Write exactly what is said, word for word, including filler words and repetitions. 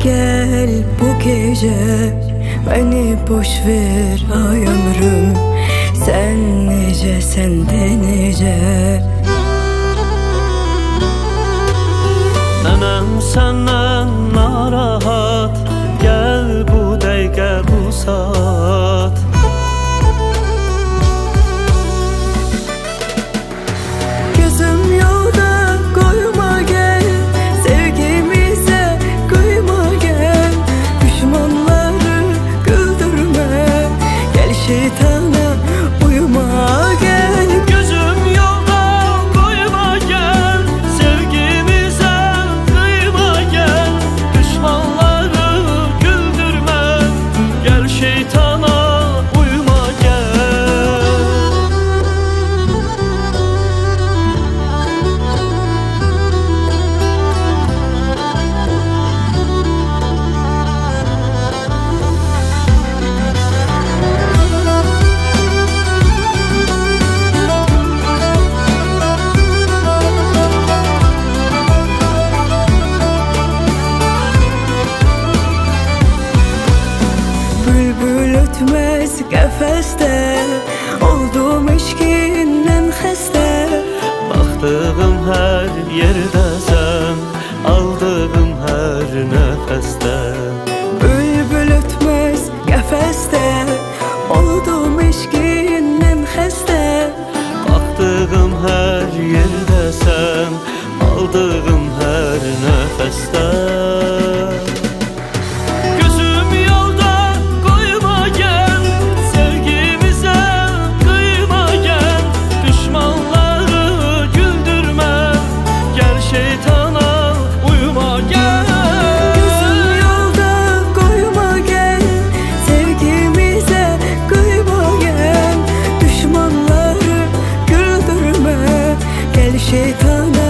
gel bu gece, beni boş ver ay ömrüm. Sen nece, sen de nece. Nənəm səndən narahat, gel bu dəqiqə bu saat. Gözüm yolda koyma gel, sevgimize kıyma gel. Düşmanları güldürme, gel şeytana uyma gel. Gözüm yolda koyma gel, sevgimize kıyma gel. Düşmanları güldürme, gel şeytana uyma gel. Bülbül ötmez qəfəsdə, oldum eşqindən xəstə. Baxdığım hər yerdəsən, aldığım hər nəfəsdə. Bülbül ötmez qəfəsdə, oldum eşqindən xəstə. Baxdığım hər yerdəsən, aldığım hər nəfəsdə. Gözüm yolda koyma gel, sevgimize kıyma gel. Düşmanları güldürme, gel şeytana uyma gel. Gözüm yolda koyma gel, sevgimize kıyma gel. Düşmanları güldürme, gel şeytana